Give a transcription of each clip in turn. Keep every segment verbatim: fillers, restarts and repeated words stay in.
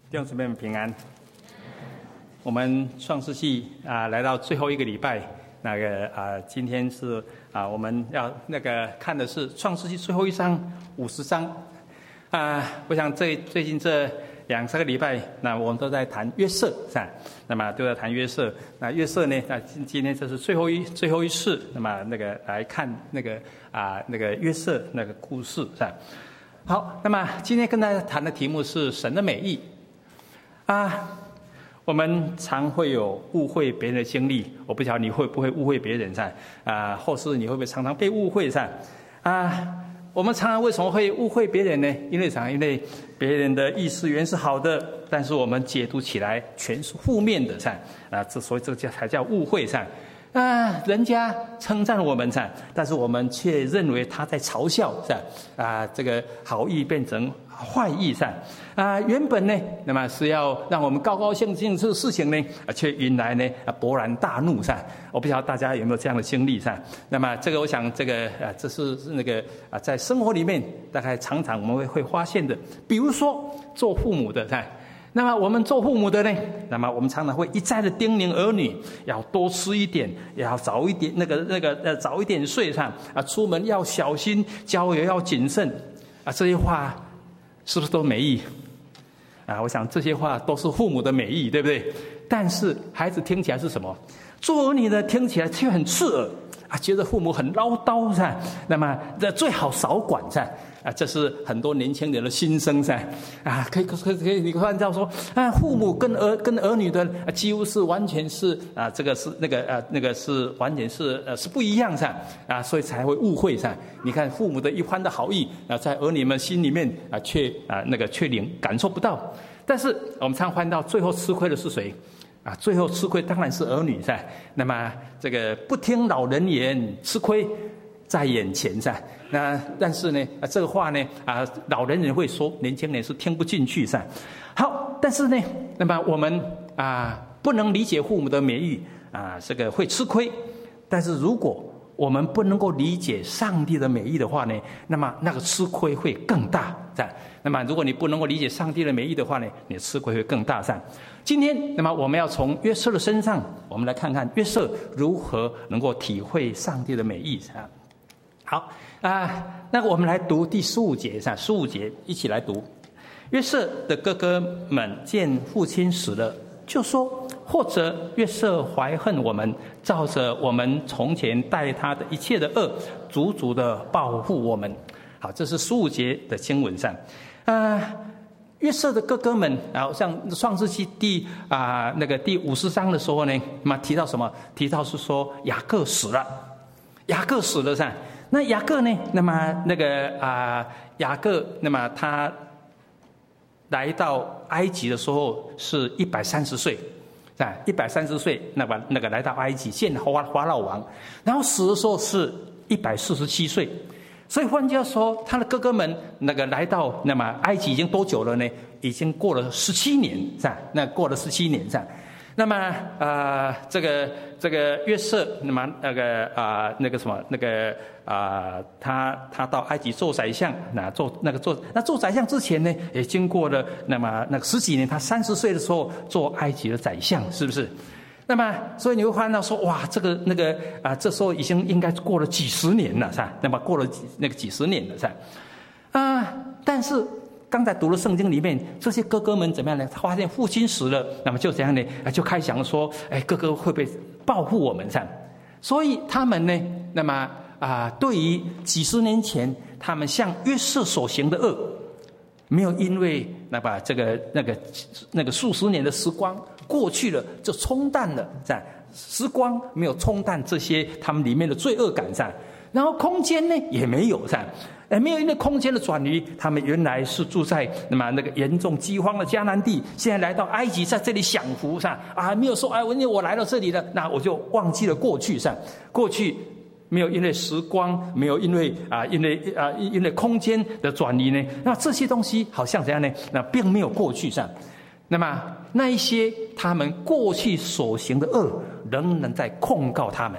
弟兄姊妹们平安。我们创世纪啊来到最后一个礼拜，那个啊今天是啊我们要那个看的是创世纪最后一章五十章啊。我想这最近这两三个礼拜，那我们都在谈约瑟，是吧？那么都在谈约瑟。那约瑟呢？那今今天这是最后一最后一次，那么那个来看那个啊那个约瑟那个故事，是吧？好，那么今天跟大家谈的题目是神的美意。啊，我们常会有误会别人的经历，我不晓得你会不会误会别人噻？啊，或是你会不会常常被误会噻？啊，我们常常为什么会误会别人呢？因为常因为别人的意思原是好的，但是我们解读起来全是负面的噻。啊，这所以这叫才叫误会噻。啊，人家称赞我们噻，但是我们却认为他在嘲笑噻。啊，这个好意变成坏意噻。啊，原本呢，那么是要让我们高高兴兴这个事情呢，啊，却引来呢啊勃然大怒噻。我不晓得大家有没有这样的经历噻？那么这个，我想这个啊，这是那个啊，在生活里面大概常常我们会会发现的。比如说做父母的噻。那么我们做父母的呢，那么我们常常会一再的叮咛儿女要多吃一点，要早一点那个那个呃早一点睡上啊，出门要小心，交友要谨慎啊，这些话是不是都美意啊？我想这些话都是父母的美意，对不对？但是孩子听起来是什么？做儿女的听起来却很刺耳啊，觉得父母很唠叨噻，那么这最好少管噻。啊，这是很多年轻人的心声噻，啊，可以可以可以，你看到说，啊，父母跟儿跟儿女的、啊、几乎是完全是啊，这个是那个呃、啊、那个是完全是呃是不一样噻，啊，所以才会误会噻。你看父母的一番的好意啊，在儿女们心里面啊，却啊那个却领感受不到。但是我们常看到最后吃亏的是谁？啊，最后吃亏当然是儿女噻。那么这个不听老人言，吃亏在眼前噻。那但是呢，啊，这个话呢，啊，老人人会说，年轻人是听不进去噻。好，但是呢，那么我们啊，不能理解父母的美意啊，这个会吃亏。但是如果我们不能够理解上帝的美意的话呢，那么那个吃亏会更大噻。那么如果你不能够理解上帝的美意的话呢，你的吃亏会更大噻。今天，那么我们要从约瑟的身上，我们来看看约瑟如何能够体会上帝的美意啊。好啊，那我们来读第十五节上，十五节一起来读。约瑟的哥哥们见父亲死了，就说：或者约瑟怀恨我们，照着我们从前待他的一切的恶，足足的报复我们。好，这是十五节的经文上。啊，约瑟的哥哥们，然后像创世纪第啊那个第五十章的时候呢，那么提到什么？提到是说雅各死了，雅各死了噻。那雅各呢？那么那个啊，雅各，那么他来到埃及的时候是一百三十岁，啊，一百三十岁，那么那个来到埃及见法法老王，然后死的时候是一百四十七岁。所以换句话说，他的哥哥们那个来到那么埃及已经多久了呢？已经过了十七年，是吧？那过了十七年，是吧？那么啊、呃，这个这个约瑟，那么那个啊、呃、那个什么那个啊、呃，他他到埃及做宰相，那做那个做那做宰相之前呢，也经过了那么那个十几年，他三十岁的时候做埃及的宰相，是不是？那么所以你会看到说，哇，这个那个啊、呃，这时候已经应该过了几十年了，是吧？那么过了几那个几十年了，是吧？啊、呃，但是。刚才读了圣经里面，这些哥哥们怎么样呢？发现父亲死了，那么就怎样呢？就开始想说，哎，哥哥会不会报复我们噻？所以他们呢，那么啊、呃，对于几十年前他们向约瑟所行的恶，没有因为那把这个那个那个数十年的时光过去了，就冲淡了，噻，时光没有冲淡这些他们里面的罪恶感噻。然后空间呢也没有噻，哎，没有因为空间的转移，他们原来是住在那么那个严重饥荒的迦南地，现在来到埃及，在这里享福噻，啊，没有说哎，因为我来到这里了，那我就忘记了过去噻，过去没有因为时光，没有因为啊，因为啊，因为空间的转移呢，那这些东西好像怎样呢？那并没有过去噻。那么那一些他们过去所行的恶，仍然在控告他们。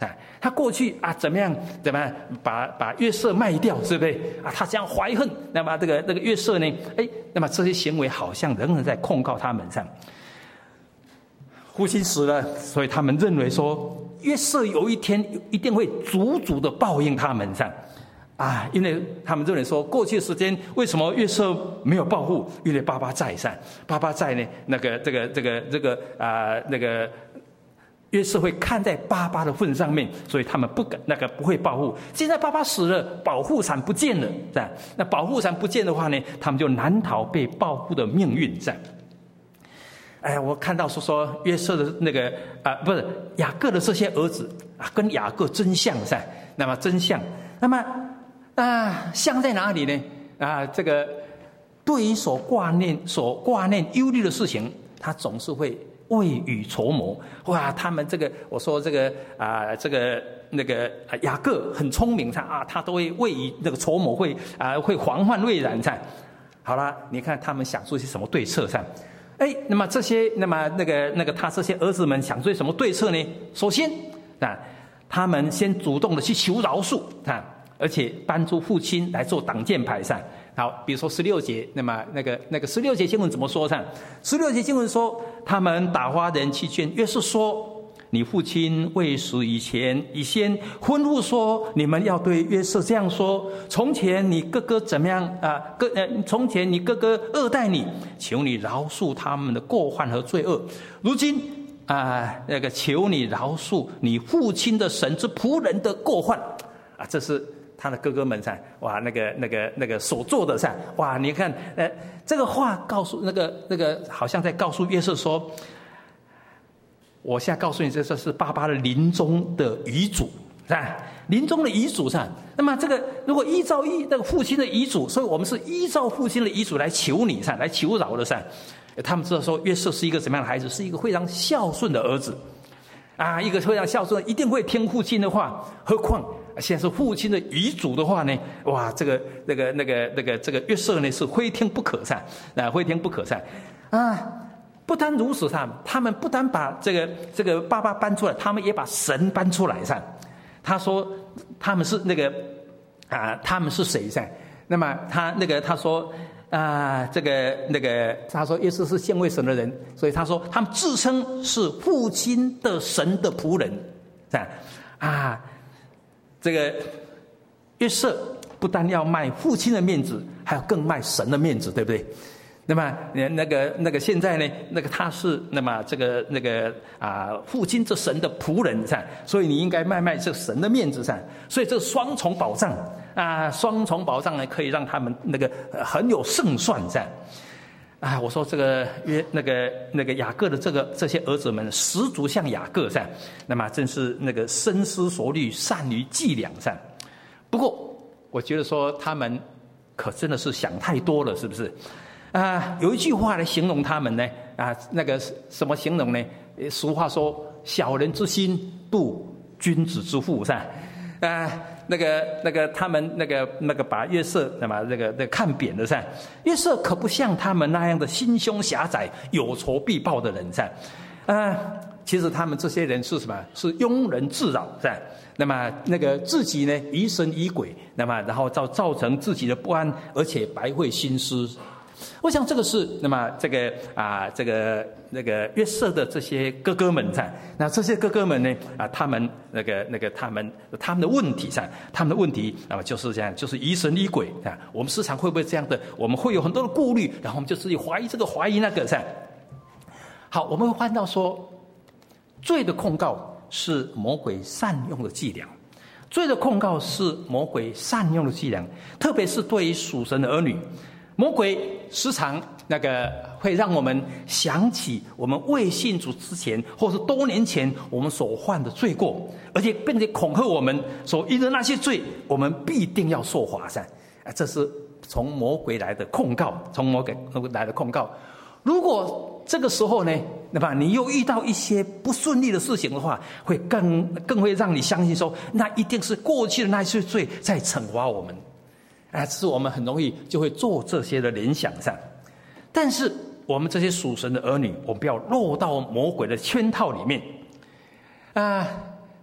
啊，他过去啊怎么样怎么样把把约瑟卖掉，是不是啊？他这样怀恨，那么这个那个约瑟呢？哎，那么这些行为好像仍然在控告他们上。父亲死了，所以他们认为说约瑟有一天一定会足足的报应他们上。啊，因为他们认为说，过去的时间为什么约瑟没有报复？因为爸爸在上，爸爸在呢，那个这个这个这个啊、呃，那个约瑟会看在爸爸的份上面，所以他们不敢那个不会报复。现在爸爸死了，保护伞不见了，这样，那保护伞不见的话呢，他们就难逃被报复的命运，这样。哎呀，我看到说说约瑟的那个啊、呃，不是雅各的这些儿子啊，跟雅各真像噻。那么真像，那么。啊，像在哪里呢？啊，这个对于所挂念、所挂念、忧虑的事情，他总是会未雨绸缪。哇，他们这个，我说这个啊，这个那个雅各很聪明，他啊，他都会未雨那个绸缪，会啊，会防患未然噻。好了，你看他们想出些什么对策噻？哎，那么这些，那么那个那个他这些儿子们想出什么对策呢？首先啊，他们先主动的去求饶恕啊。而且搬出父亲来做挡箭牌上，好，比如说十六节，那么那个那个十六节经文怎么说上？十六节经文说，他们打发人去见约瑟说：“你父亲未死以前，以先吩咐说，你们要对约瑟这样说：从前你哥哥怎么样啊？哥呃，从前你哥哥恶待你，求你饶恕他们的过犯和罪恶。如今啊，那个求你饶恕你父亲的神之仆人的过犯啊，这是。”他的哥哥们噻，哇，那个、那个、那个所做的噻，哇，你看，呃，这个话告诉那个、那个，好像在告诉约瑟说，我现在告诉你，这这是爸爸的临终的遗嘱，是吧？临终的遗嘱上，那么这个如果依照依那个父亲的遗嘱，所以我们是依照父亲的遗嘱来求你噻，来求饶的噻。他们知道说约瑟是一个什么样的孩子，是一个非常孝顺的儿子，啊，一个非常孝顺，一定会听父亲的话，何况。现在是父亲的遗嘱的话呢，哇，这个、那个、那个、那个，这个约瑟呢是非听不可噻，啊，非听不可噻，啊，不单如此噻，他们不单把这个这个爸爸搬出来，他们也把神搬出来噻。他说他们是那个啊，他们是谁噻？那么他那个他说啊，这个那个他说约瑟是敬畏神的人，所以他说他们自称是父亲的神的仆人，噻，啊。这个约瑟不但要卖父亲的面子，还要更卖神的面子，对不对？那么那个那个现在呢，那个他是那么这个那个啊，父亲这神的仆人噻，所以你应该卖卖这神的面子噻。所以这双重保障啊，双重保障呢，可以让他们那个很有胜算噻。啊，我说这个约那个那个雅各的这个这些儿子们十足像雅各噻，那么正是那个深思熟虑、善于计量噻。不过我觉得说他们可真的是想太多了，是不是？啊，有一句话来形容他们呢，啊，那个什么形容呢？俗话说：“小人之心度君子之腹”噻，啊。那个、那个，他们那个、那个，把约瑟那么那个、那个看扁了噻。约瑟可不像他们那样的心胸狭窄、有仇必报的人噻。啊，其实他们这些人是什么？是庸人自扰噻。那么那个自己呢，疑神疑鬼，那么然后造造成自己的不安，而且白费心思。我想这个是那么这个啊，这个那个约瑟的这些哥哥们噻，那这些哥哥们呢啊，他们那个那个他们他们的问题噻，他们的问题啊就是这样，就是疑神疑鬼啊。我们时常会不会这样的？我们会有很多的顾虑，然后我们就自己怀疑这个怀疑那个噻。好，我们会看到说，罪的控告是魔鬼善用的伎俩，罪的控告是魔鬼善用的伎俩，特别是对于属神的儿女。魔鬼时常那个会让我们想起我们未信主之前，或是多年前我们所犯的罪过，而且并且恐吓我们所因的那些罪，我们必定要受罚噻。啊，这是从魔鬼来的控告，从魔鬼来的控告。如果这个时候呢，那么你又遇到一些不顺利的事情的话，会更更会让你相信说，那一定是过去的那些罪在惩罚我们。啊，是我们很容易就会做这些的联想上，但是我们这些属神的儿女，我们不要落到魔鬼的圈套里面。啊，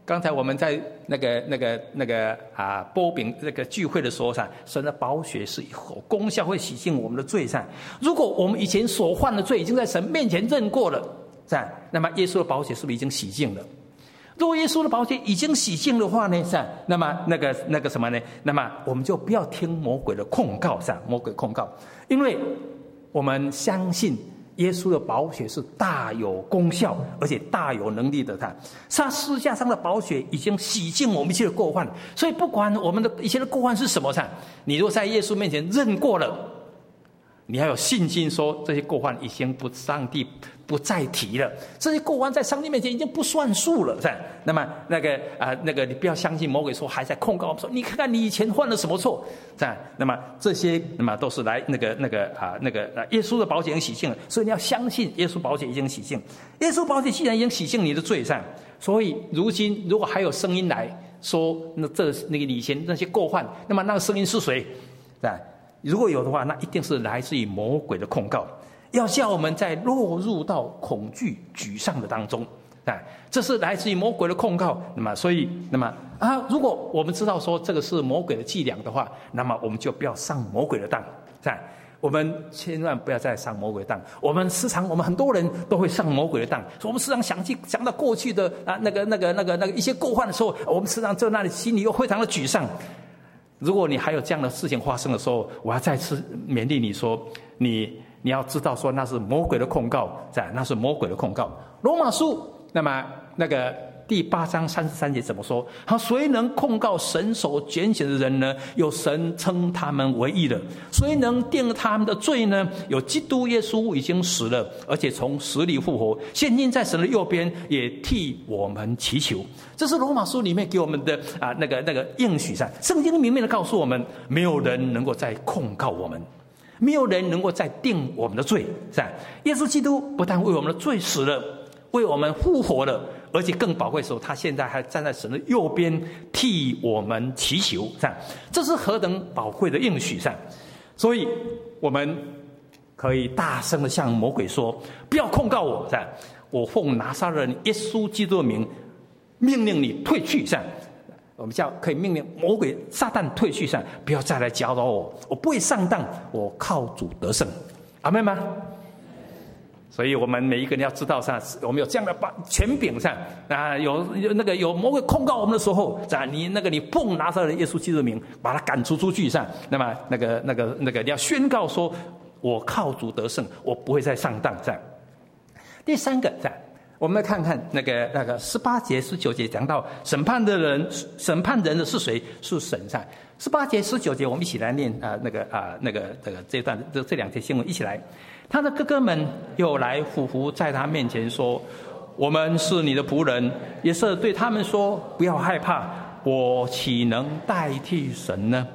刚才我们在那个那个那个啊波饼那个聚会的时候上，神的宝血是有功效，会洗净我们的罪上。如果我们以前所犯的罪已经在神面前认过了，是吧？那么耶稣的宝血是不是已经洗净了？如果耶稣的宝血已经洗净的话呢，是吧？那么那个那个什么呢？那么我们就不要听魔鬼的控告，是吧？魔鬼控告，因为我们相信耶稣的宝血是大有功效，而且大有能力的。他，他十字架上的宝血已经洗净我们一切的过犯，所以不管我们的一切的过犯是什么，上你若在耶稣面前认过了，你要有信心说这些过犯已经不上帝不再提了，这些过犯在上帝面前已经不算数了，是吧？那么那个啊、呃、那个你不要相信魔鬼说还在控告我们说，你看看你以前犯了什么错，是吧？那么这些那么都是来那个那个啊那个啊耶稣的宝血已经洗净了，所以你要相信耶稣宝血已经洗净。耶稣宝血既然已经洗净你的罪上，所以如今如果还有声音来说那这那个以前那些过犯，那么那个声音是谁？是吧？如果有的话，那一定是来自于魔鬼的控告，要叫我们在落入到恐惧沮丧的当中，啊，这是来自于魔鬼的控告。那么，所以，那么啊，如果我们知道说这个是魔鬼的伎俩的话，那么我们就不要上魔鬼的当，啊，我们千万不要再上魔鬼的当。我们时常，我们很多人都会上魔鬼的当，我们时常想起想到过去的啊那个那个那个那个一些过犯的时候，我们时常在那里心里又非常的沮丧。如果你还有这样的事情发生的时候，我要再次勉励你说，你你要知道说那是魔鬼的控告，在那是魔鬼的控告。罗马书那么那个第八章三十三节怎么说？他谁能控告神所拣选的人呢？有神称他们为义的。谁能定他们的罪呢？有基督耶稣已经死了，而且从死里复活，现今在神的右边，也替我们祈求。这是罗马书里面给我们的啊那个那个应许上，圣经明明的告诉我们，没有人能够再控告我们，没有人能够再定我们的罪，是吧？耶稣基督不但为我们的罪死了，为我们复活了，而且更宝贵的时候，他现在还站在神的右边替我们祈求，是吧？这是何等宝贵的应许上，所以我们可以大声的向魔鬼说：不要控告我，是吧？我奉拿撒勒人耶稣基督的名命令你退去，是吧？我们叫可以命令魔鬼撒旦退去，上不要再来搅扰我，我不会上当，我靠主得胜，阿们吗？所以我们每一个人要知道上，我们有这样的权柄上啊，有有那个有魔鬼控告我们的时候，啊，你那个你奉拿撒勒人耶稣基督的名把他赶出出去上，那么那个那个那个你要宣告说，我靠主得胜，我不会再上当上。第三个上。我们来看看那个那个十八节十九节讲到审判的人，审判人的是谁？是神上。十八节十九节我们一起来念啊、呃、那个啊、呃、那个这个这段这这两节新闻一起来。他的哥哥们又来俯伏在他面前说：我们是你的仆人。也是对他们说：不要害怕，我岂能代替神呢？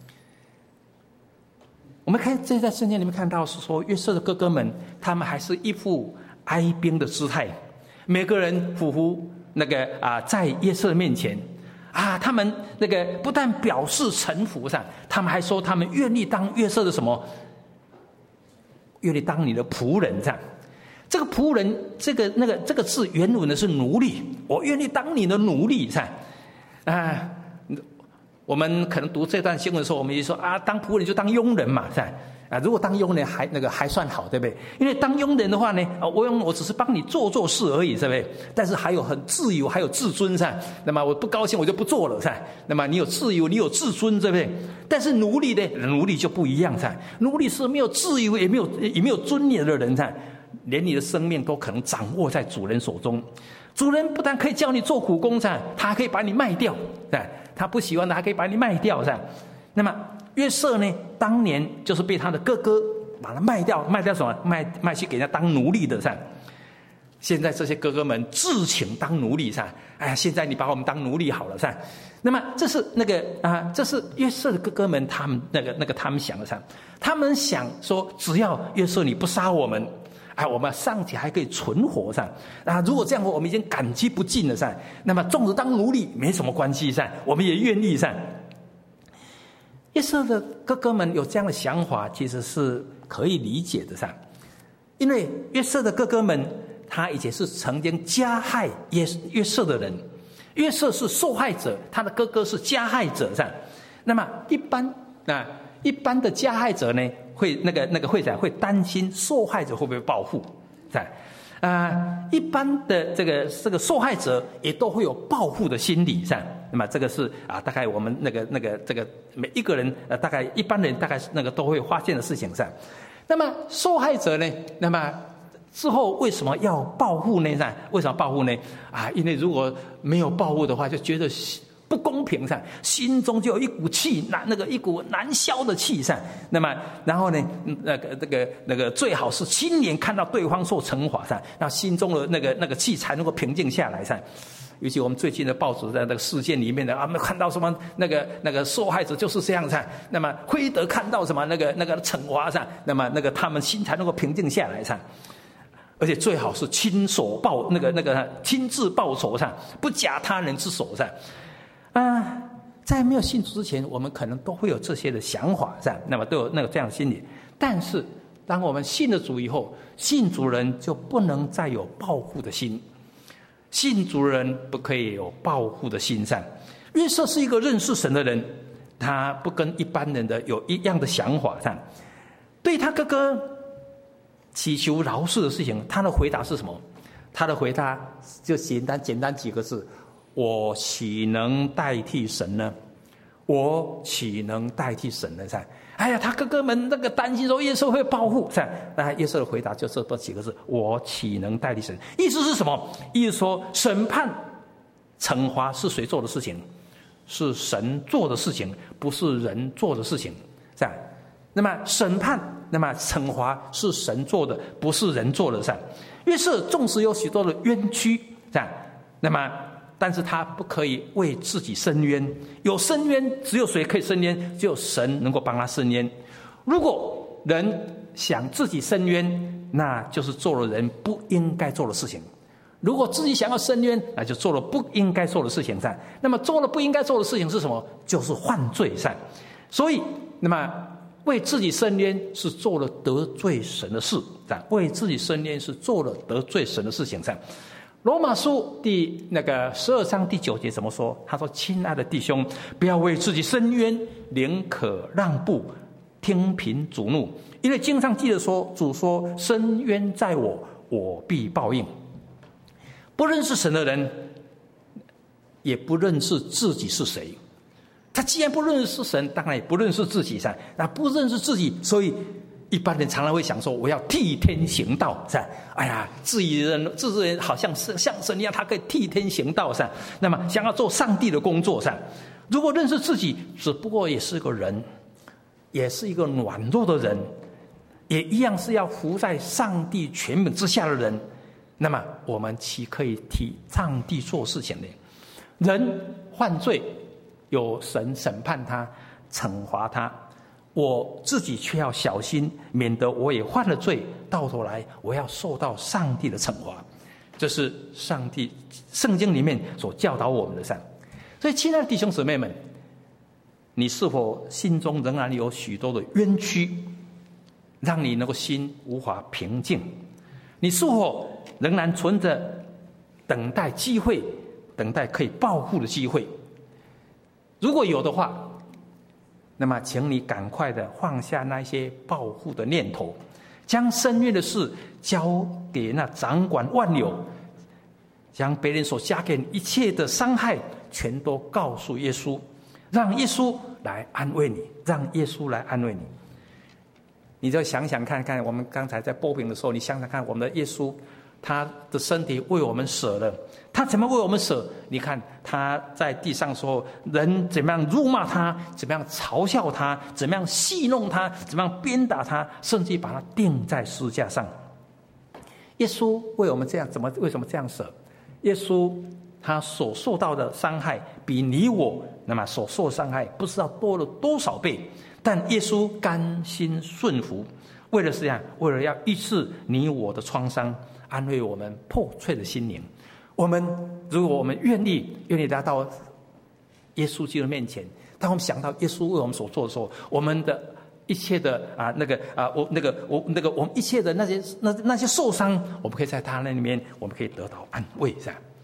我们看这在圣经里面看到是说，约瑟的哥哥们他们还是一副哀兵的姿态。每个人俯伏那个啊，在约瑟面前啊，他们那个不但表示臣服上，他们还说他们愿意当约瑟的什么？愿意当你的仆人这样。这个仆人，这个那个这个字原文的是奴隶，我愿意当你的奴隶这样啊。我们可能读这段新闻的时候，我们就说啊，当仆人就当佣人嘛，是吧？啊，如果当佣人还那个还算好，对不对？因为当佣人的话呢，啊，我我只是帮你做做事而已，对不对？但是还有很自由，还有自尊，是吧？那么我不高兴，我就不做了，是吧？那么你有自由，你有自尊，对不对？但是奴隶呢，奴隶就不一样，是吧？奴隶是没有自由，也没有也没有尊严的人，是吧？连你的生命都可能掌握在主人手中。主人不但可以叫你做苦工，是吧？他还可以把你卖掉，是吧？他不喜欢的还可以把你卖掉，是吧？那么约瑟呢，当年就是被他的哥哥把他卖掉，卖掉什么？卖卖去给人家当奴隶的，是吧？现在这些哥哥们自请当奴隶，是吧？哎，现在你把我们当奴隶好了，是吧？那么这是那个啊，这是约瑟的哥哥们他们那个那个他们想的，是吧？他们想说，只要约瑟你不杀我们，啊，我们尚且还可以存活上啊！如果这样，我们已经感激不尽了噻。那么，纵使当奴隶没什么关系噻，我们也愿意噻。约瑟的哥哥们有这样的想法，其实是可以理解的噻。因为约瑟的哥哥们，他以前是曾经加害约约瑟的人， 约瑟是受害者，他的哥哥是加害者，这样。那么一般啊，一般的加害者呢，会那个那个会长会担心受害者会不会报复，这样。啊，一般的这个这个受害者也都会有报复的心理，这样。那么这个是啊，大概我们那个那个这个每一个人呃，大概一般人大概那个都会发现的事情上。那么受害者呢，那么之后为什么要报复呢？为什么报复呢？啊，因为如果没有报复的话，就觉得不公平上，心中就有一股气难，那个一股难消的气上。那么，然后呢，那个那个那个最好是亲眼看到对方受惩罚上，那心中的那个那个气才能够平静下来上。尤其我们最近的报纸在那个事件里面的啊，没看到什么那个那个受害者就是这样上，那么亏得看到什么那个那个惩罚上，那么那个他们心才能够平静下来上。而且最好是亲手报那个那个亲自报仇上，不假他人之手上。啊，在没有信主之前，我们可能都会有这些的想法上，那么都有那个这样的心理。但是当我们信了主以后，信主人就不能再有报复的心。信主人不可以有报复的心上。约瑟是一个认识神的人，他不跟一般人的有一样的想法上。对他哥哥祈求饶恕的事情，他的回答是什么？他的回答就简单简单几个字：我岂能代替神呢？我岂能代替神呢？哎呀，他哥哥们那个担心说耶稣会报复，那耶稣的回答就是这几个字：我岂能代替神？意思是什么？意思说审判、惩罚是谁做的事情？是神做的事情，不是人做的事情。这样，那么审判、那么惩罚是神做的，不是人做的。这样，约瑟纵使有许多的冤屈，这样，那么。但是他不可以为自己伸冤，有伸冤，只有谁可以伸冤？只有神能够帮他伸冤。如果人想自己伸冤，那就是做了人不应该做的事情；如果自己想要伸冤，那就做了不应该做的事情上。那么做了不应该做的事情是什么？就是犯罪上。所以，那么为自己伸冤是做了得罪神的事，为自己伸冤是做了得罪神的事情上。罗马书第那个十二章第九节怎么说？他说：“亲爱的弟兄，不要为自己伸冤，宁可让步，听凭主怒。因为经上记得说，主说：伸冤在我，我必报应。”不认识神的人，也不认识自己是谁。他既然不认识神，当然也不认识自己噻。那不认识自己，所以。一般人常常会想说，我要替天行道，是吧？哎呀，自己人自己人好像是像神一样，他可以替天行道，是吧？那么想要做上帝的工作，是吧？如果认识自己只不过也是个人，也是一个软弱的人，也一样是要服在上帝权柄之下的人，那么我们岂可以替上帝做事情呢？人犯罪，有神审判他，惩罚他。我自己却要小心，免得我也犯了罪，到头来我要受到上帝的惩罚。这是上帝圣经里面所教导我们的上。所以亲爱的弟兄姊妹们，你是否心中仍然有许多的冤屈，让你能够心无法平静？你是否仍然存着等待机会，等待可以报复的机会？如果有的话，那么请你赶快的放下那些报复的念头，将伸冤的事交给那掌管万有，将别人所加给你一切的伤害全都告诉耶稣，让耶稣来安慰你，让耶稣来安慰你。你就想想看看，我们刚才在播饼的时候，你想想看，我们的耶稣他的身体为我们舍了，他怎么为我们舍？你看他在地上的时候，人怎么样辱骂他，怎么样嘲笑他，怎么样戏弄他，怎么样鞭打他，甚至把他钉在十字架上。耶稣为我们这样，怎么为什么这样舍？耶稣他所受到的伤害，比你我那么所受的伤害不知道多了多少倍，但耶稣甘心顺服，为了是这样，为了要医治你我的创伤，安慰我们破碎的心灵。我们如果我们愿意愿意来到耶稣基督面前，当我们想到耶稣为我们所做的时候，我们的一切的啊那个啊我那个我那个我们一切的那些那那些受伤，我们可以在他那里面，我们可以得到安慰，是吧？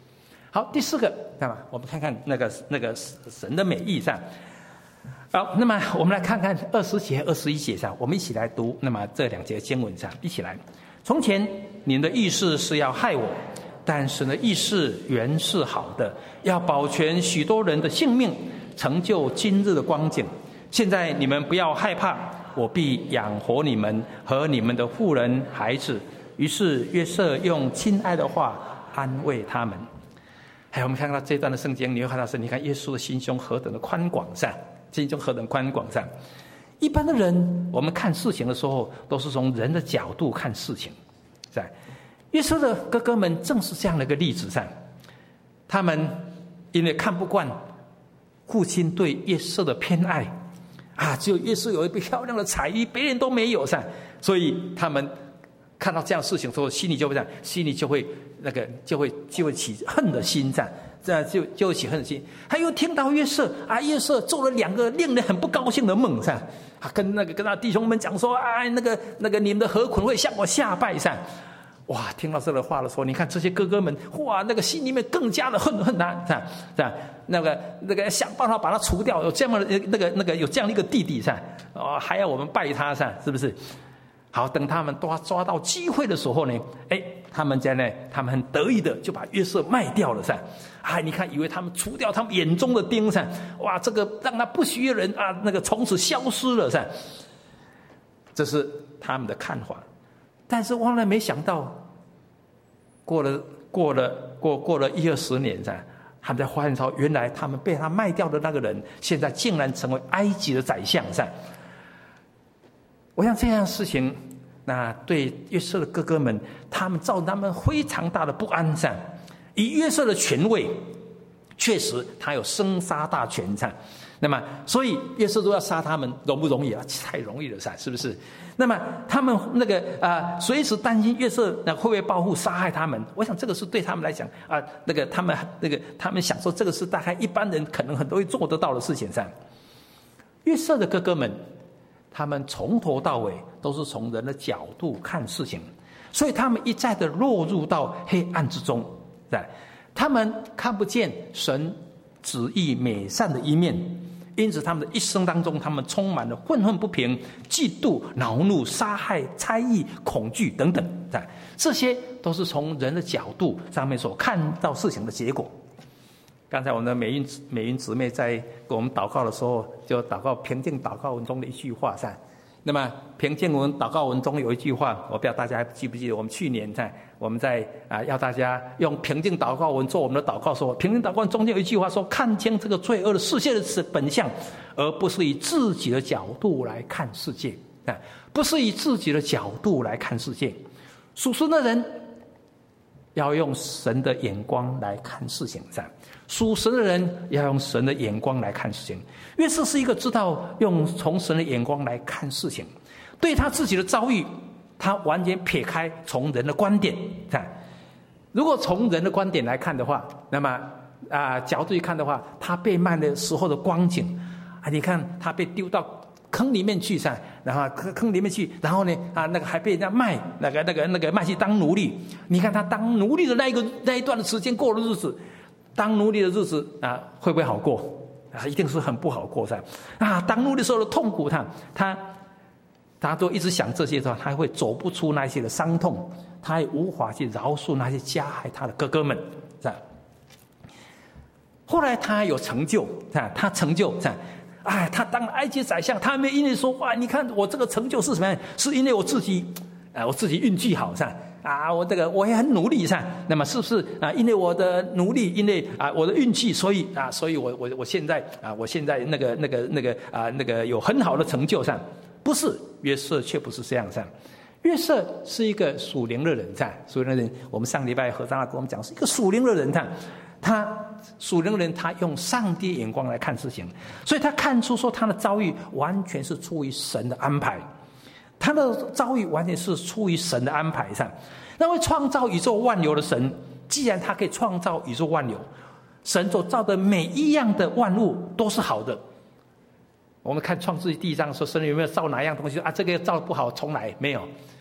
好，第四个，那么我们看看那个那个神的美意上。好，那么我们来看看二十节、二十一节上，我们一起来读。那么这两节经文上，一起来。从前你们的意思是要害我，但神的意思原是好的，要保全许多人的性命，成就今日的光景。现在你们不要害怕，我必养活你们和你们的妇人孩子。于是约瑟用亲爱的话安慰他们。还有我们看到这段的圣经，你会看到是，你看耶稣的心胸何等的宽广上，心胸何等宽广上。一般的人，我们看事情的时候，都是从人的角度看事情。在约瑟的哥哥们正是这样的一个例子上，他们因为看不惯父亲对约瑟的偏爱啊，只有约瑟有一笔漂亮的彩衣，别人都没有上，所以他们看到这样的事情之后，心里就会这样，心里就会那个就会就会起恨的心这样。这样就就起恨的心。他又听到约瑟啊，约瑟做了两个令人很不高兴的梦上，啊，跟那个跟他弟兄们讲说，啊，那个那个你们的何捆会向我下拜上。哇，听到这个话的时候，你看这些哥哥们，哇，那个心里面更加的恨恨他，是吧？是吧？那个那个想办法把他除掉，有这样的那个那个有这样的一个弟弟上，哦，还要我们拜他上，是不是？好，等他们抓抓到机会的时候呢，哎，他们家呢，他们很得意的就把约瑟卖掉了噻。啊，你看，以为他们除掉他们眼中的钉噻，哇，这个让他不许人啊，那个从此消失了噻。这是他们的看法，但是万万没想到，过了过了过过了一二十年噻，他们才发现说，原来他们被他卖掉的那个人，现在竟然成为埃及的宰相噻。我想这样的事情，那对约瑟的哥哥们，他们造成他们非常大的不安上。以约瑟的权位，确实他有生杀大权上。那么，所以约瑟都要杀他们，容不容易啊？太容易了噻，是不是？那么他们那个啊，随时担心约瑟那会不会报复杀害他们？我想这个是对他们来讲啊，那个他们那个他们想说，这个是大概一般人可能很容易做得到的事情上。约瑟的哥哥们，他们从头到尾都是从人的角度看事情，所以他们一再的落入到黑暗之中，对，他们看不见神旨意美善的一面，因此他们的一生当中，他们充满了愤恨不平、嫉妒、恼怒、杀害、猜疑、恐惧等等，对，这些都是从人的角度上面所看到事情的结果。刚才我们的美云美云姊妹在给我们祷告的时候，就祷告平静祷告文中的一句话噻。那么平静文祷告文中有一句话，我不知道大家记不记得，我们去年在我们在啊要大家用平静祷告文做我们的祷告说，平静祷告文中间有一句话说，看清这个罪恶的世界的本相，而不是以自己的角度来看世界啊，不是以自己的角度来看世界。属神的人要用神的眼光来看事情上，属神的人要用神的眼光来看事情。约瑟是一个知道用从神的眼光来看事情，对他自己的遭遇，他完全撇开从人的观点。如果从人的观点来看的话，那么啊、呃、角度一看的话，他被卖的时候的光景啊，你看他被丢到坑里面去噻，然后坑坑里面去，然后呢啊那个还被人家卖，那个那个那个卖去当奴隶。你看他当奴隶的那一个那一段的时间过的日子，当奴隶的日子啊会不会好过啊？一定是很不好过噻啊！当奴隶的时候的痛苦，他他他都一直想这些的话，他会走不出那些的伤痛，他也无法去饶恕那些加害他的哥哥们，是吧？后来他有成就，啊，他成就，是吧？哎，他当埃及宰相，他没因为说哇，你看我这个成就是什么样？是因为我自己，啊，我自己运气好，是吧？啊，我这个我也很努力，是吧？那么是不是啊？因为我的努力，因为啊我的运气，所以啊，所以我我我现在啊，我现在那个那个那个啊那个有很好的成就上，不是约瑟却不是这样上。约瑟是一个属灵的人，上属灵的人，我们上礼拜和张大跟我们讲是一个属灵的人，上他属灵的人，他用上帝眼光来看事情，所以他看出说他的遭遇完全是出于神的安排。他的遭遇完全是出于神的安排上，那位创造宇宙万有的神，既然他可以创造宇宙万有，神所造的每一样的万物都是好的。我们看创世纪第一章说，神有没有造哪样东西啊？这个造不好，重来，没有。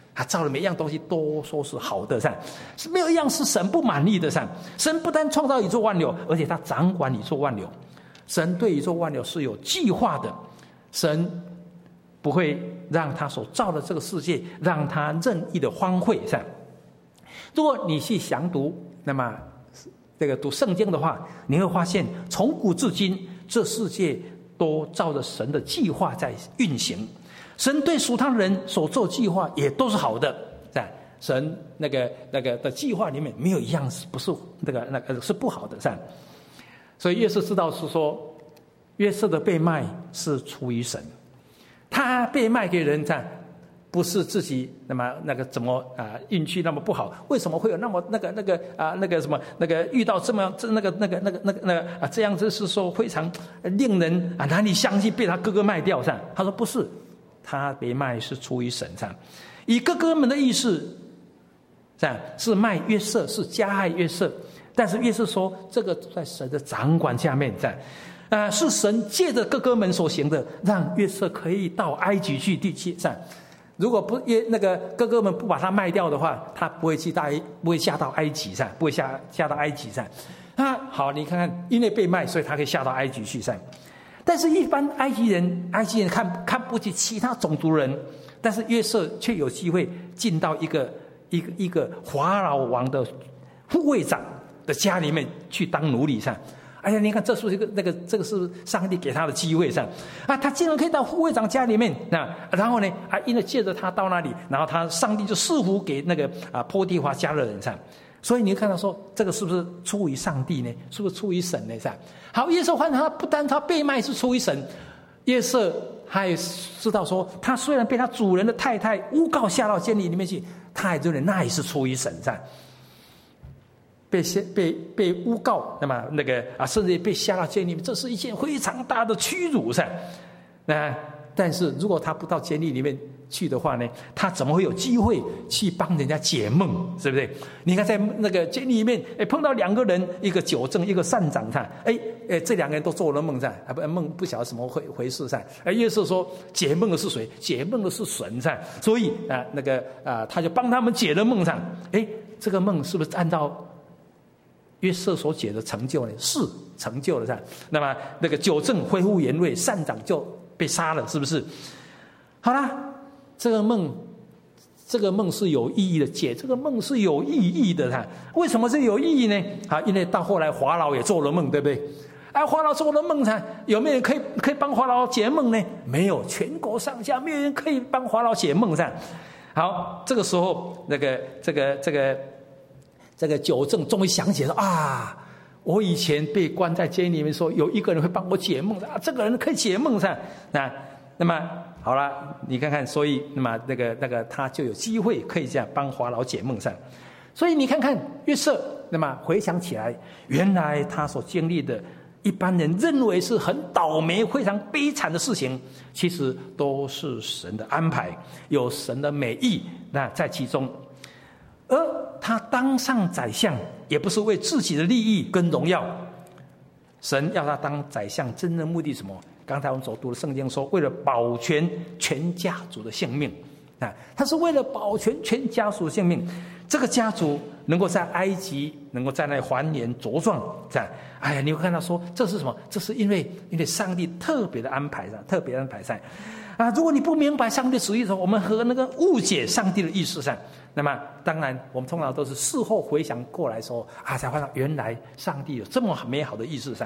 他造的每一样东西都说是好的，上是没有一样是神不满意的，上神不但创造宇宙万有，而且他掌管宇宙万有。神对宇宙万有是有计划的，神不会让他所造的这个世界让他任意的荒废。上如果你去详读，那么这个读圣经的话，你会发现从古至今这世界都照着神的计划在运行。神对属他人所做计划也都是好的，是吧？神那个那个的计划里面没有一样是不是那个那个是不好的，是吧？所以约瑟知道是说，约瑟的被卖是出于神，他被卖给人，这样不是自己那么那个怎么啊运气那么不好？为什么会有那么那个那个啊那个什么那个遇到这么这那个那个那个那个那个啊这样子是说非常令人啊难以相信被他哥哥卖掉，这样他说不是。他被卖是出于神，这样以哥哥们的意思，这样是卖约瑟，是加害约瑟。但是约瑟说，这个在神的掌管下面，这样，呃，是神借着哥哥们所行的，让约瑟可以到埃及去地去。这样，如果不约那个哥哥们不把他卖掉的话，他不会去大不会下到埃及上，不会下下到埃及上。啊，好，你看看，因为被卖，所以他可以下到埃及去上。但是，一般埃及人，埃及人看看不起其他种族人，但是约瑟却有机会进到一个一个一个法老王的护卫长的家里面去当奴隶上。哎呀，你看，这是一个那个这个是上帝给他的机会上啊，他竟然可以到护卫长家里面啊，然后呢，啊，因为借着他到那里，然后他上帝就赐福给那个啊波提乏家的人上。所以你看到说，这个是不是出于上帝呢？是不是出于神呢？是吧？好，约瑟换他不单他被卖是出于神，约瑟他也知道说，他虽然被他主人的太太诬告下到监狱里面去，他也认为那也是出于神，是吧？被被被诬告，那么那个啊，甚至被下到监狱里面，这是一件非常大的屈辱，是吧？那但是如果他不到监狱里面去的话呢，他怎么会有机会去帮人家解梦，是不是？你看在那个监狱里面，哎，碰到两个人，一个酒政，一个善长，看，哎哎，这两个人都做了梦，噻，啊不梦不晓得什么回回事，噻。哎，约瑟说解梦的是谁？解梦的是神，噻。所以啊，那个啊，他就帮他们解了梦，噻。哎，这个梦是不是按照约瑟所解的成就呢？是成就了，噻。那么那个酒政恢复原位，善长就被杀了，是不是？好啦，这个梦，这个梦是有意义的，解这个梦是有意义的，哈。为什么是有意义呢？啊，因为到后来法老也做了梦，对不对？啊，法老做了梦，哈，有没有人可以可以帮法老解梦呢？没有，全国上下没有人可以帮法老解梦，噻。好，这个时候，那个这个这个这个酒政终于想起了啊。我以前被关在监狱里面，说有一个人会帮我解梦的啊，这个人可以解梦噻。那那么好了，你看看，所以那么那个那个他就有机会可以这样帮法老解梦噻。所以你看看约瑟，那么回想起来，原来他所经历的，一般人认为是很倒霉、非常悲惨的事情，其实都是神的安排，有神的美意那在其中。而他当上宰相，也不是为自己的利益跟荣耀。神要他当宰相，真正的目的是什么？刚才我们所读的圣经说，为了保全全家族的性命啊，他是为了保全全家族的性命。这个家族能够在埃及，能够在那繁衍茁壮，这样，哎呀，你会看到说，这是什么？这是因为因为上帝特别的安排上，特别的安排上。啊，如果你不明白上帝旨意的时候，我们和那个误解上帝的意思上，那么当然我们通常都是事后回想过来说啊，才发现原来上帝有这么美好的意思上。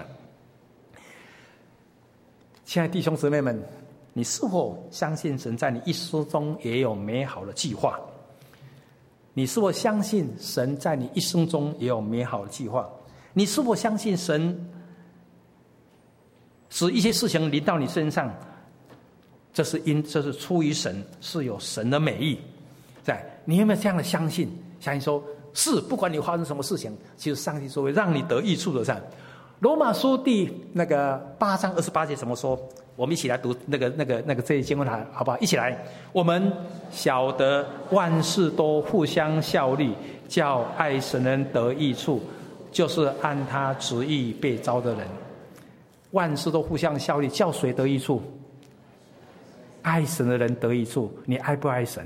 亲爱的弟兄姊妹们，你是否相信神在你一生中也有美好的计划？你是否相信神在你一生中也有美好的计划？你是否相信神使一些事情临到你身上？这是因，这是出于神，是有神的美意，在你有没有这样的相信？相信说，是不管你发生什么事情，其实上帝是会让你得益处的。上罗马书第那个八章二十八节怎么说？我们一起来读那个那个那个这一经文台，好不好？一起来，我们晓得万事都互相效力，叫爱神人得益处，就是按他旨意被召的人。万事都互相效力，叫谁得益处？爱神的人得益处。你爱不爱神？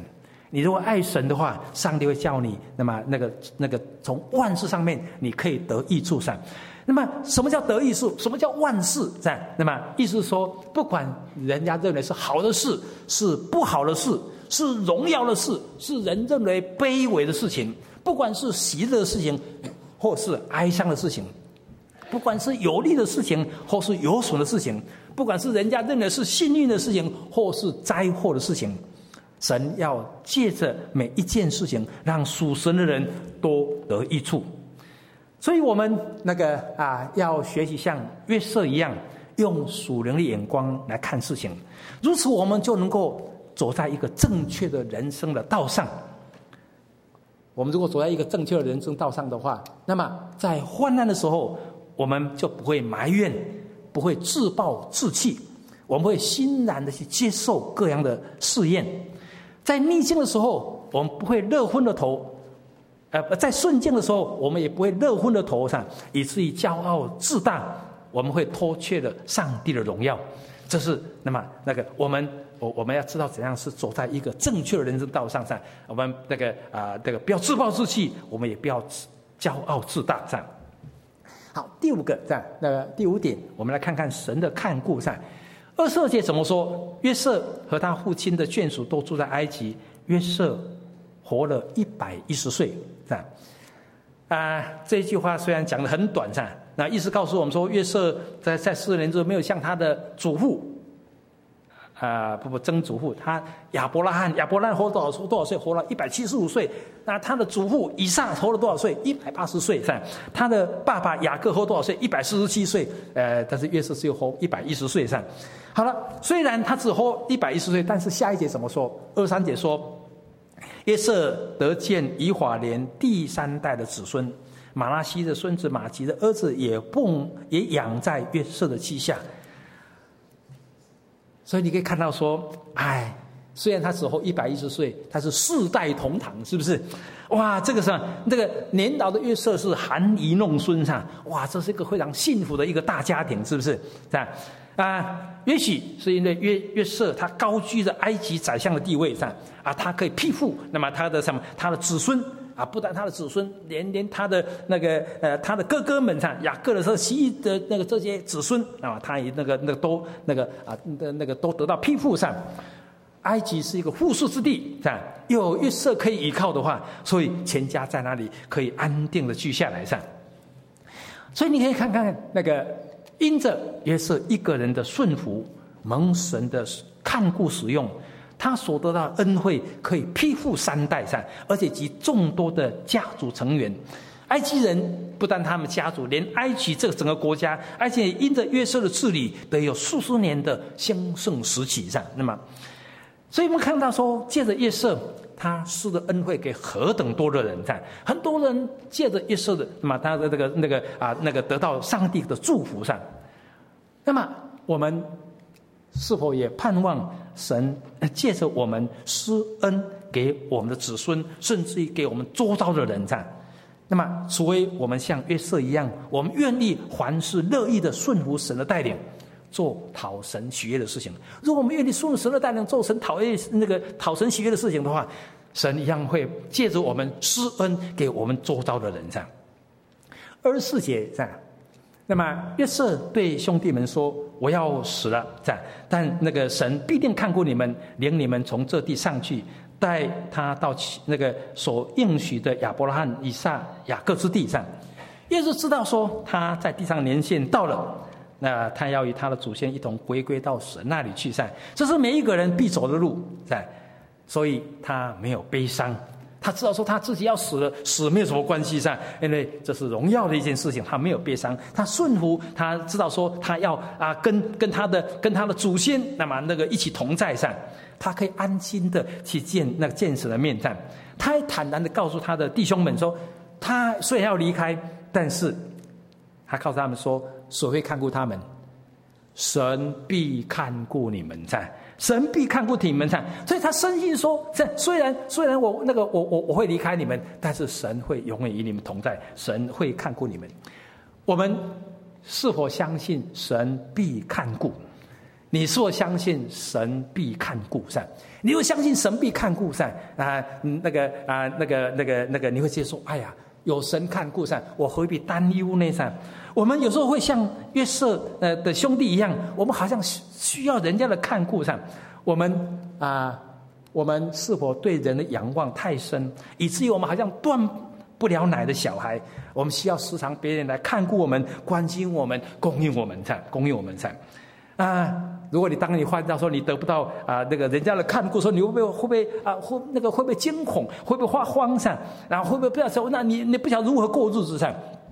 你如果爱神的话，上帝会叫你，那么那个那个从万事上面你可以得益处上。那么什么叫得益处？什么叫万事？这样，那么意思是说，不管人家认为是好的事，是不好的事，是荣耀的事，是人认为卑微的事情，不管是喜乐的事情，或是哀伤的事情，不管是有利的事情，或是有损的事情，不管是人家认为是幸运的事情，或是灾祸的事情，神要借着每一件事情，让属神的人都得益处。所以我们那个啊，要学习像约瑟一样，用属灵的眼光来看事情，如此我们就能够走在一个正确的人生的道上。我们如果走在一个正确的人生道上的话，那么在患难的时候，我们就不会埋怨，不会自暴自弃，我们会欣然的去接受各样的试验。在逆境的时候，我们不会乐昏了头，呃，在顺境的时候，我们也不会乐昏了头上，以至于骄傲自大，我们会脱却了上帝的荣耀。这是那么那个我们我我们要知道怎样是走在一个正确的人生道上上，我们那个啊、呃、那个不要自暴自弃，我们也不要骄傲自大上。好，第五个这样，那个第五点，我们来看看神的看顾上。二十二节怎么说？约瑟和他父亲的眷属都住在埃及，约瑟活了一百一十岁，这样。啊，这一句话虽然讲得很短，是吧？那意思告诉我们说，约瑟在在四十年之后没有像他的祖父，啊、呃、不不曾祖父，他亚伯拉罕，亚伯拉罕活多少多少岁？活了一百七十五岁。那他的祖父以撒活了多少岁？一百八十岁，是吧？他的爸爸雅各活多少岁？一百四十七岁。呃，但是约瑟只有活一百一十岁，是吧？好了，虽然他只活一百一十岁，但是下一节怎么说？二三节说。约瑟得见以法莲第三代的子孙，马拉西的孙子马吉的儿子也蹦也养在约瑟的膝下。所以你可以看到说，哎，虽然他只活一百一十岁，他是世代同堂，是不是？哇，这个是这个年老的约瑟是含饴弄孙上，哇，这是一个非常幸福的一个大家庭，是不是？这样。啊，也许是因为约约瑟他高居着埃及宰相的地位上啊，他可以庇护，那么他的什么，他的子孙啊，不但他的子孙，连连他的那个呃他的哥哥们上，雅各的时候其余的那个这些子孙啊，他也那个那个都那个啊那那个都得到庇护上。埃及是一个富庶之地，这样又有约瑟可以依靠的话，所以全家在那里可以安定的居下来上。所以你可以看看那个。因着约瑟一个人的顺服，蒙神的看顾使用，他所得到的恩惠可以庇护三代上，而且及众多的家族成员。埃及人不但他们家族，连埃及这个整个国家，而且因着约瑟的治理，得有数十年的兴盛时期上。那么，所以我们看到说，借着约瑟。他施的恩惠给何等多的人，在很多人借着约瑟的，那么他的那个那个啊那个得到上帝的祝福上，那么我们是否也盼望神借着我们施恩给我们的子孙，甚至于给我们周遭的人在？那么，除非我们像约瑟一样，我们愿意凡事乐意的顺服神的带领。做讨神喜悦的事情。如果我们愿意顺神的带领，做神讨厌那个讨神喜悦的事情的话，神一样会借着我们施恩给我们周遭的人这样。二十四节这样，那么约瑟对兄弟们说：“我要死了，这样，但那个神必定看顾你们，领你们从这地上去，带他到那个所应许的亚伯拉罕、以撒、雅各之地上。”约瑟知道说他在地上年限到了。那他要与他的祖先一同回归到神那里去噻，这是每一个人必走的路噻，所以他没有悲伤，他知道说他自己要死了，死没有什么关系噻，因为这是荣耀的一件事情，他没有悲伤，他顺服，他知道说他要啊跟跟他的跟他的祖先那么那个一起同在噻，他可以安心的去见那个见神的面噻，他也坦然的告诉他的弟兄们说，他虽然要离开，但是他告诉他们说。谁会看顾他们？神必看顾你们在，神必看顾你们在。所以他深信说，虽然虽然我那个我我我会离开你们，但是神会永远与你们同在，神会看顾你们。我们是否相信神必看顾？ 你是否相信神必看顾上？你会相信神必看顾上啊？那个啊，那个那个那个，你会接受？哎呀，有神看顾上，我何必担忧呢？上，我们有时候会像约瑟呃的兄弟一样，我们好像需要人家的看顾上。我们啊，我们是否对人的仰望太深，以至于我们好像断不了奶的小孩？我们需要时常别人来看顾我们、关心我们、供应我们上、供应我们上。啊，如果你当你换到说你得不到啊那个人家的看顾，说你会不会会不会啊会那个会不会惊恐，会不会发慌上，然后会不会不要说，那你你不晓得如何过日子上。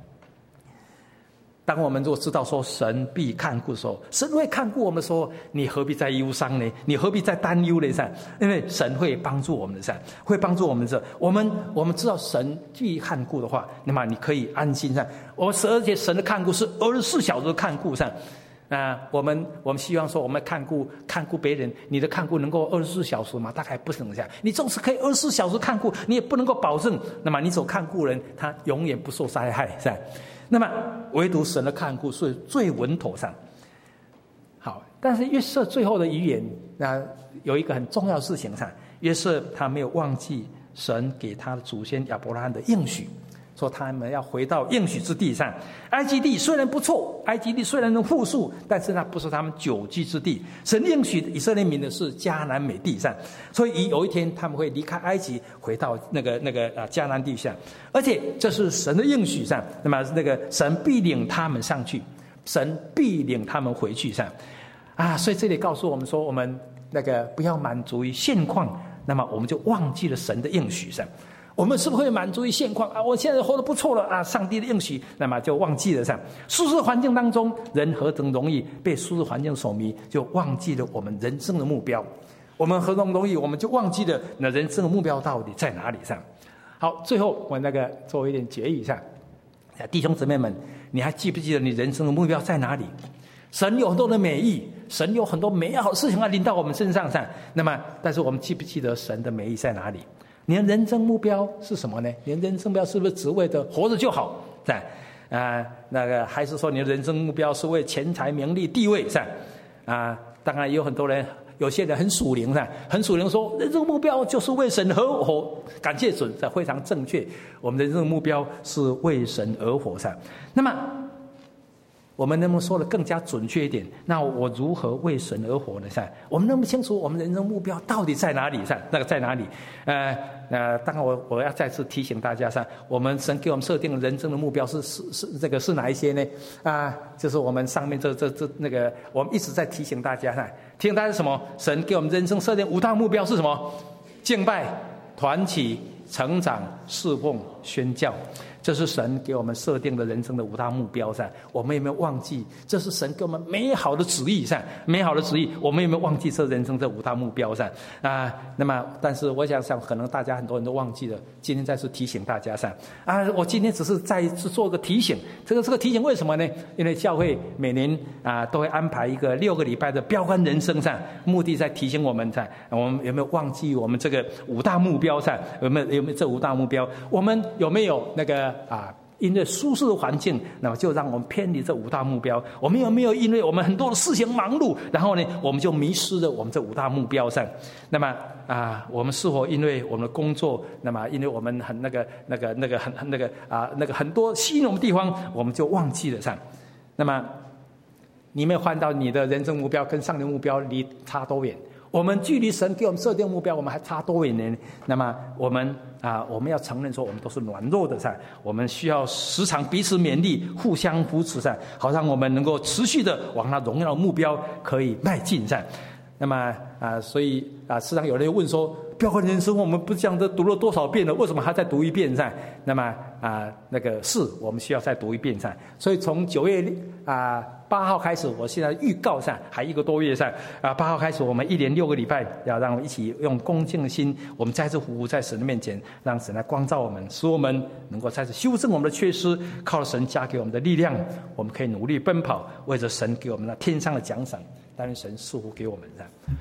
当我们如果知道说神必看顾的时候，神会看顾我们的时候，你何必再忧伤呢？你何必再担忧呢？上，因为神会帮助我们的上，会帮助我们的。我们我们知道神必看顾的话，那么你可以安心上。我而且神的看顾是二十四小时的看顾上。啊，我们我们希望说，我们看顾看顾别人，你的看顾能够二十四小时吗？大概不能这样。你纵使可以二十四小时看顾，你也不能够保证，那么你所看顾人，他永远不受灾害，是吧？那么唯独神的看顾是最稳妥上。好，但是约瑟最后的遗言，那有一个很重要的事情上，约瑟他没有忘记神给他的祖先亚伯拉罕的应许。说他们要回到应许之地上，埃及地虽然不错，埃及地虽然能富庶，但是那不是他们久居之地。神应许以色列民的是迦南美地上，所以有一天他们会离开埃及，回到那个那个啊迦南地上，而且这是神的应许上，那么那个神必领他们上去，神必领他们回去上，啊，所以这里告诉我们说，我们那个不要满足于现况，那么我们就忘记了神的应许上。我们是不是会满足于现况啊？我现在活得不错了啊！上帝的应许，那么就忘记了上舒适环境当中，人何等容易被舒适环境所迷，就忘记了我们人生的目标。我们何等容易，我们就忘记了那人生的目标到底在哪里上。好，最后我那个做一点结语上，弟兄姊妹们，你还记不记得你人生的目标在哪里？神有很多的美意，神有很多美好的事情要临到我们身上上。那么，但是我们记不记得神的美意在哪里？你的人生目标是什么呢？你的人生目标是不是只为着活着就好？是吧？啊，那个还是说你的人生目标是为钱财、名利、地位？是吧？啊，当然也有很多人，有些人很属灵，是吧？很属灵说人生目标就是为神而活，感谢神，这非常正确。我们的人生目标是为神而活，是吧？那么我们能不能说的更加准确一点？那我如何为神而活呢？噻，我们能不能清楚我们人生目标到底在哪里？噻，那个在哪里？呃呃，当然我我要再次提醒大家，噻，我们神给我们设定的人生的目标是是是这个是哪一些呢？啊、呃，就是我们上面这这这那个，我们一直在提醒大家，噻，提醒大家什么？神给我们人生设定五大目标是什么？敬拜、团体、成长、侍奉、宣教。这是神给我们设定的人生的五大目标上，我们有没有忘记？这是神给我们美好的旨意上，美好的旨意，我们有没有忘记这人生这五大目标上啊？那么，但是我想想，可能大家很多人都忘记了。今天再次提醒大家上啊，我今天只是再一次做个提醒。这个这个提醒为什么呢？因为教会每年啊都会安排一个六个礼拜的标杆人生上，目的在提醒我们上，我们有没有忘记我们这个五大目标上？有没有有没有这五大目标？我们有没有那个？啊，因为舒适的环境，那么就让我们偏离这五大目标。我们有没有因为我们很多的事情忙碌，然后呢，我们就迷失了我们这五大目标上？那么啊，我们是否因为我们的工作，那么因为我们很那个那个那个很很那个啊那个很多吸引我们的地方，我们就忘记了上？那么你有没有看到你的人生目标跟上帝目标离差多远？我们距离神给我们设定目标，我们还差多远呢？那么我们啊，我们要承认说，我们都是软弱的噻。我们需要时常彼此勉励，互相扶持噻，好让我们能够持续的往那荣耀的目标可以迈进噻。那么啊，所以啊，时常有人问说，标杆人生我们不是这样的读了多少遍了，为什么还再读一遍噻？那么啊，那个是我们需要再读一遍噻。所以从九月啊。八号开始，我现在预告上还一个多月上啊，八号开始，我们一连六个礼拜，要让我们一起用恭敬的心，我们再次匍匐在神的面前，让神来光照我们，使我们能够再次修正我们的缺失，靠着神加给我们的力量，我们可以努力奔跑，为着神给我们那天上的奖赏，但愿神赐福给我们。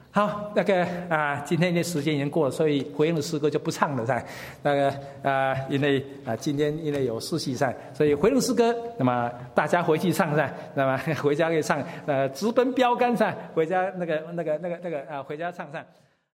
好，那个啊，今天的时间已经过了，所以回应的诗歌就不唱了噻。那个啊，因为啊，今天因为有实习噻，所以回应诗歌，那么大家回去唱噻，那么回家可以唱，呃，直奔标杆噻，回家那个那个那个那个啊，回家唱噻。